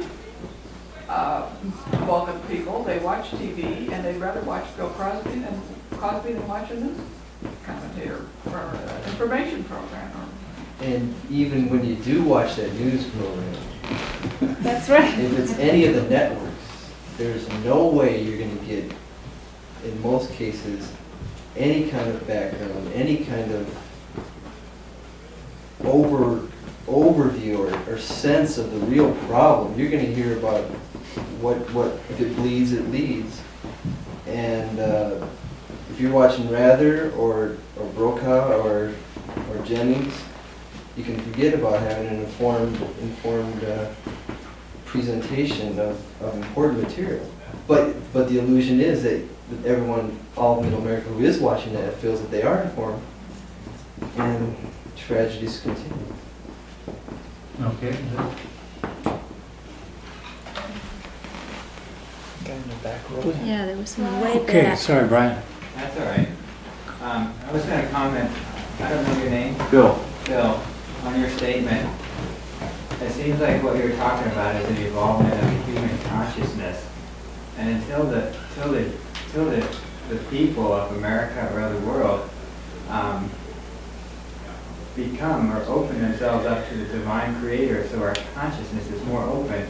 Speaker 5: bulk of people. They watch TV, and they'd rather watch Bill Cosby than watch a news commentator or an information program.
Speaker 14: And even when you do watch that news program,
Speaker 12: That's right.
Speaker 14: if it's any of the networks, there's no way you're going to get, in most cases, any kind of background, any kind of overview or sense of the real problem. You're going to hear about what if it bleeds, it leads. And if you're watching Rather or Brokaw or Jennings, you can forget about having an informed presentation of important material. But the illusion is that everyone, all of Middle America who is watching that, feels that they are informed, and tragedies continue.
Speaker 2: Okay.
Speaker 13: Guy in the back row.
Speaker 1: Yeah, there was some way
Speaker 2: Okay,
Speaker 1: back.
Speaker 2: sorry, Brian.
Speaker 7: That's all right. I was going to comment, I don't know your name,
Speaker 4: Bill.
Speaker 7: Bill, on your statement. It seems like what you're talking about is an evolvement of the human consciousness. And until the people of America or the world become or open themselves up to the divine creator, so our consciousness is more open,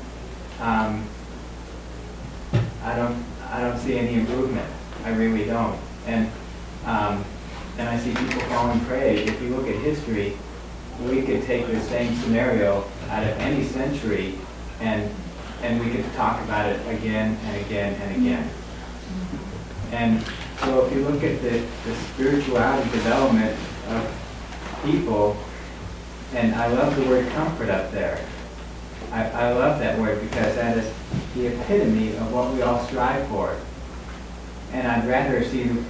Speaker 7: I don't see any improvement. I really don't. And I see people falling prey. If you look at history, we could take the same scenario out of any century and we could talk about it again and again and again. And so if you look at the spirituality development of people, and I love the word comfort up there. I love that word because that is the epitome of what we all strive for. And I'd rather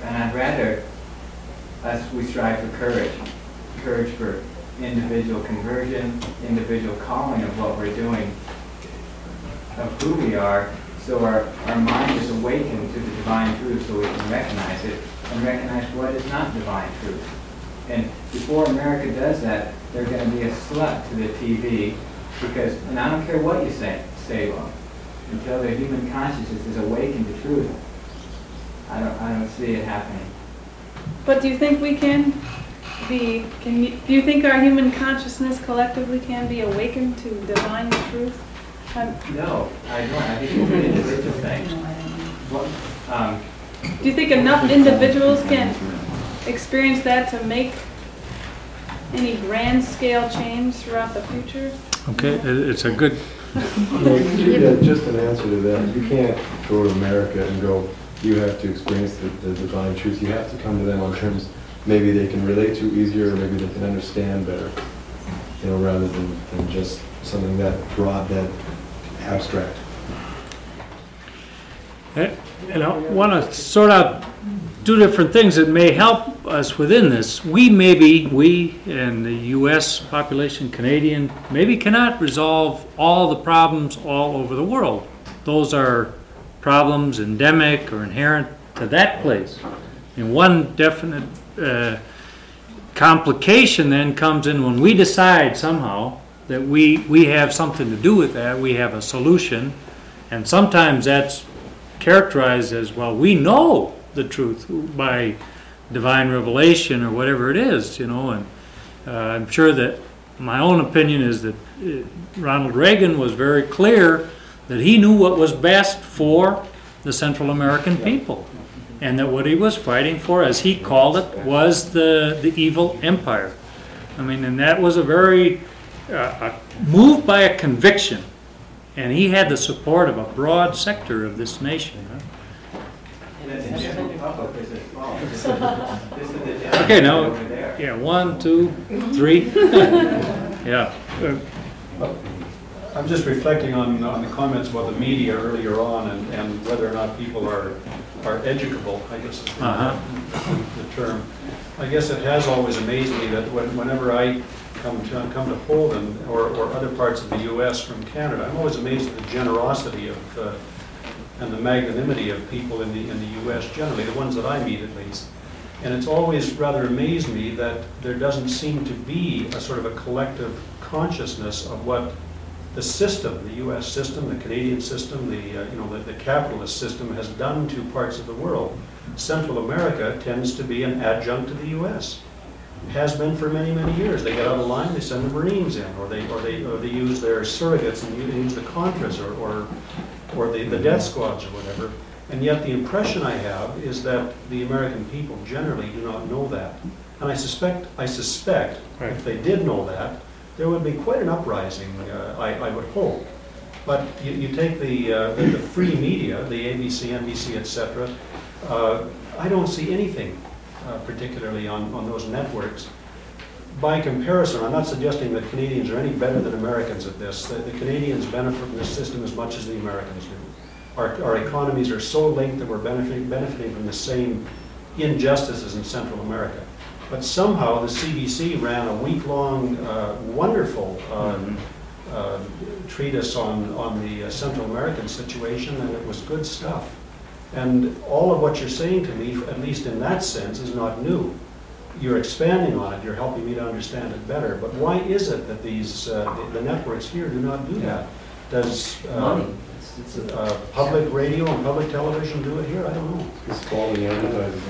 Speaker 7: we strive for courage for individual conversion, individual calling of what we're doing, of who we are, so our mind is awakened to the divine truth so we can recognize it and recognize what is not divine truth. And before America does that, they're going to be a slut to the TV because, and I don't care what you say well, until their human consciousness is awakened to truth, I don't see it happening.
Speaker 12: But do you think we can be, do you think our human consciousness collectively can be awakened to divine truth?
Speaker 7: No, I don't. I think it's an individual thing.
Speaker 12: Do you think enough individuals can experience that to make any grand scale change throughout the future?
Speaker 2: Okay, it's a good,
Speaker 6: Yeah, just an answer to that. You can't go to America and go, you have to experience the divine truth. You have to come to them on terms maybe they can relate to easier, or maybe they can understand better, rather than just something that broad, that abstract.
Speaker 2: and I want to sort out two different things that may help us within this. We and the U.S. population, Canadian, maybe cannot resolve all the problems all over the world. Those are problems endemic or inherent to that place. And one definite complication then comes in when we decide somehow that we have something to do with that, we have a solution, and sometimes that's characterized as, well, we know the truth by divine revelation or whatever it is, and I'm sure that my own opinion is that Ronald Reagan was very clear that he knew what was best for the Central American people, and that what he was fighting for, as he called it, was the evil empire. I mean, and that was a very moved by a conviction, and he had the support of a broad sector of this nation. Okay, now, yeah, 1, 2, 3. Yeah.
Speaker 3: I'm just reflecting on the comments about the media earlier on and whether or not people are educable, I guess is the term. I guess it has always amazed me that whenever I come to Poland or other parts of the U.S. from Canada, I'm always amazed at the generosity of and the magnanimity of people in the U.S. generally, the ones that I meet at least. And it's always rather amazed me that there doesn't seem to be a sort of a collective consciousness of what the system, the U.S. system, the Canadian system, the capitalist system has done to parts of the world. Central America tends to be an adjunct to the U.S. Has been for many, many years. They get out of line, they send the Marines in, or they use their surrogates and use the Contras or the death squads or whatever. And yet the impression I have is that the American people generally do not know that. And I suspect
Speaker 2: Right.
Speaker 3: if they did know that, there would be quite an uprising, I would hope. But you take the free media, the ABC, NBC, etc. I don't see anything particularly on those networks. By comparison, I'm not suggesting that Canadians are any better than Americans at this. The Canadians benefit from this system as much as the Americans do. Our economies are so linked that we're benefiting from the same injustices in Central America. But somehow the CBC ran a week-long, wonderful treatise on the Central American situation, and it was good stuff. And all of what you're saying to me, at least in that sense, is not new. You're expanding on it, you're helping me to understand it better. But why is it that these the networks here do not do that? Does
Speaker 14: Money. it's a,
Speaker 3: Public radio and public television do it here? I don't know.
Speaker 6: It's quality advertising.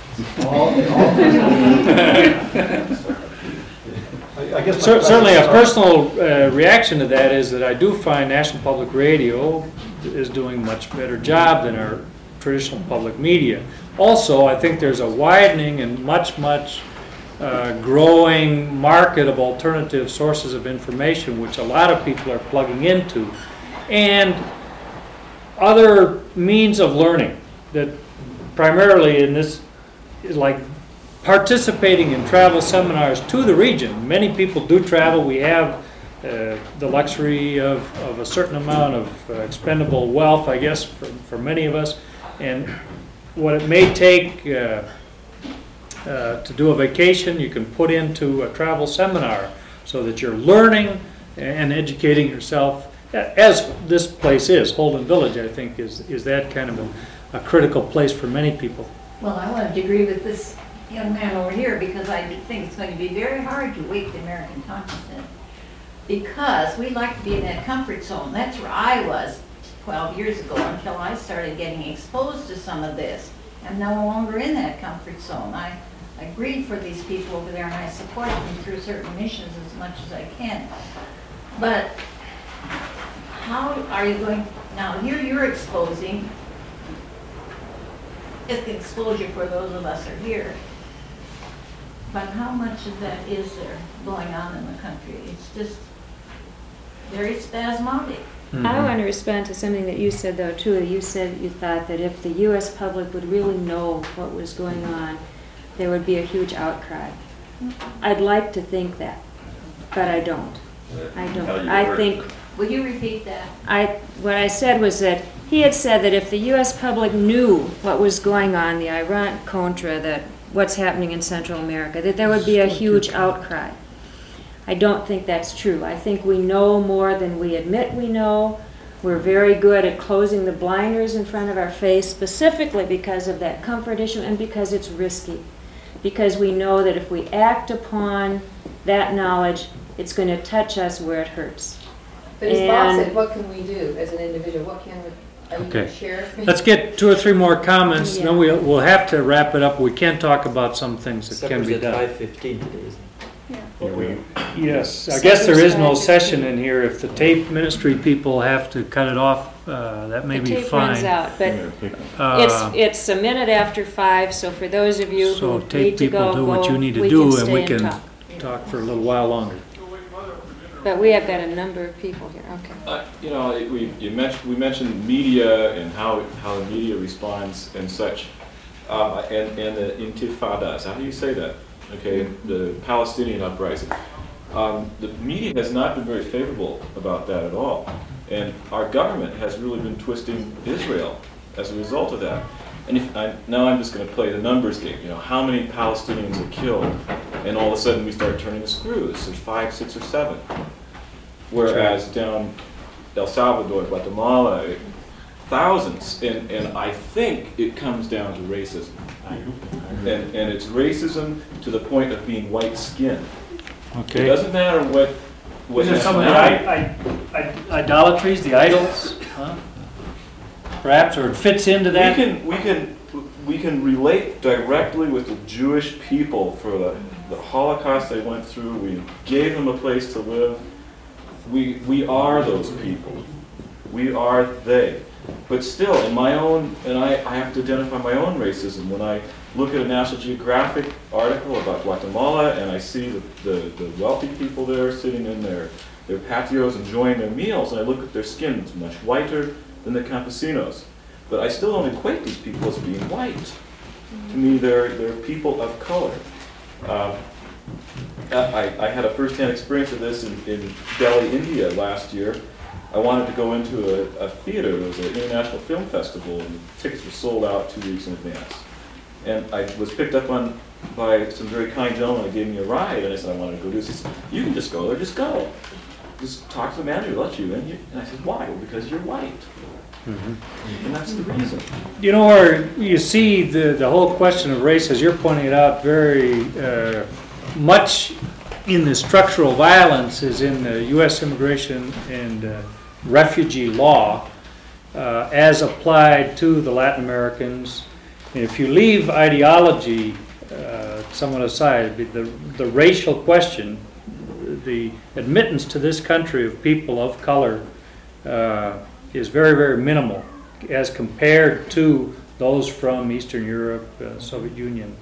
Speaker 3: I guess.
Speaker 2: Certainly, a personal reaction to that is that I do find National Public Radio is doing a much better job than our traditional public media. Also, I think there's a widening and much growing market of alternative sources of information, which a lot of people are plugging into, and other means of learning that primarily in this is like participating in travel seminars to the region. Many people do travel. We have the luxury of a certain amount of expendable wealth, I guess, for many of us. And what it may take to do a vacation, you can put into a travel seminar so that you're learning and educating yourself, as this place is. Holden Village, I think, is that kind of a critical place for many people.
Speaker 8: Well, I wanted to agree with this young man over here because I think it's going to be very hard to wake the American consciousness because we like to be in that comfort zone. That's where I was 12 years ago until I started getting exposed to some of this. I'm no longer in that comfort zone. I grieve for these people over there and I support them through certain missions as much as I can. But how are you going, now here you're exposing, it's exposure for those of us who are here. But how much of that is there going on in the country? It's just very spasmodic.
Speaker 1: I want to respond to something that you said, though, too. You said you thought that if the U.S. public would really know what was going on, there would be a huge outcry. I'd like to think that, but I don't. I don't. I think...
Speaker 8: Will you repeat that?
Speaker 1: What I said was that he had said that if the U.S. public knew what was going on, the Iran-Contra, that what's happening in Central America, that there would be a huge outcry. I don't think that's true. I think we know more than we admit we know. We're very good at closing the blinders in front of our face, specifically because of that comfort issue and because it's risky. Because we know that if we act upon that knowledge, it's going to touch us where it hurts.
Speaker 15: But as Bob said, what can we do as an individual? What can we, are you going to share?
Speaker 2: Let's get 2 or 3 more comments, then we'll have to wrap it up. We can talk about some things that can be done.
Speaker 13: Supper's at 5:15 today, isn't it?
Speaker 2: Yes, I guess there is no session in here. If the tape ministry people have to cut it off, that may be fine.
Speaker 1: The tape runs out, but it's a minute after 5, so for those of you who need to go,
Speaker 2: do what you need to do, and we can talk for a little while longer.
Speaker 1: But we have got a number of people here. Okay.
Speaker 16: We mentioned media and how the media responds and such, and the intifadas. How do you say that? Okay, the Palestinian uprising. The media has not been very favorable about that at all, and our government has really been twisting Israel as a result of that. And now I'm just going to play the numbers game. How many Palestinians are killed, and all of a sudden we start turning the screws. There's 5, 6, or 7. Whereas down El Salvador, Guatemala, thousands. And I think it comes down to racism. And it's racism to the point of being white skin.
Speaker 2: Okay.
Speaker 16: It doesn't matter what
Speaker 2: These are some of the idolatries, the idols, huh? Perhaps, or it fits into that.
Speaker 16: We can relate directly with the Jewish people for the Holocaust they went through. We gave them a place to live. We are those people. We are they. But still, in my own, and I have to identify my own racism when I look at a National Geographic article about Guatemala and I see the wealthy people there sitting in their patios enjoying their meals, and I look at their skin, it's much whiter than the campesinos. But I still don't equate these people as being white. To me, they're people of color. I had a first-hand experience of this in Delhi, India last year. I wanted to go into a theater. It was an international film festival, and tickets were sold out 2 weeks in advance. And I was picked up on by some very kind gentleman that gave me a ride, and I said, I wanted to go do this. He said, you can just go there, just go. Just talk to the manager, let you in. And I said, why? Well, because you're white. Mm-hmm. And that's the reason.
Speaker 2: Where you see the whole question of race, as you're pointing it out, very much in the structural violence is in the U.S. immigration and refugee law. as applied to the Latin Americans. And if you leave ideology somewhat aside, the racial question, the admittance to this country of people of color is very, very minimal as compared to those from Eastern Europe, Soviet Union.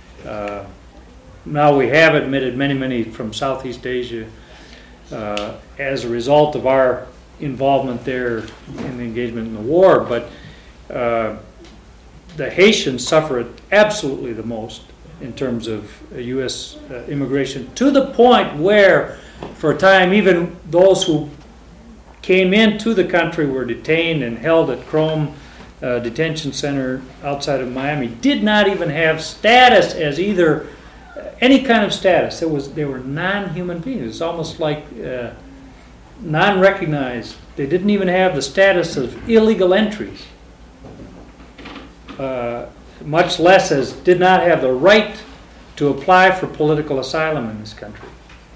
Speaker 2: Now we have admitted many from Southeast Asia as a result of our involvement there in the engagement in the war, but the Haitians suffer it absolutely the most in terms of U.S. immigration, to the point where, for a time, even those who came into the country were detained and held at Chrome Detention Center outside of Miami, did not even have status as either any kind of status. They were non-human beings. It's almost like non-recognized. They didn't even have the status of illegal entries. Much less as did not have the right to apply for political asylum in this country,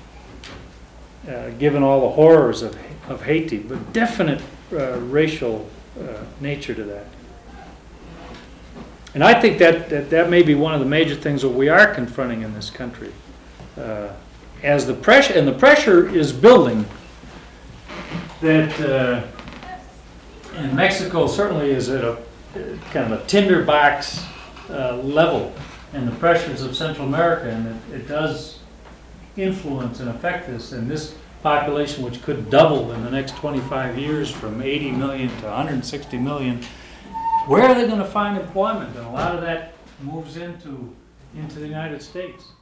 Speaker 2: given all the horrors of Haiti, but definite racial nature to that. And I think that may be one of the major things that we are confronting in this country. As the pressure is building, that and Mexico certainly is at a kind of a tinderbox level, and the pressures of Central America, and it does influence and affect this, and this population, which could double in the next 25 years from 80 million to 160 million, where are they going to find employment? And a lot of that moves into the United States.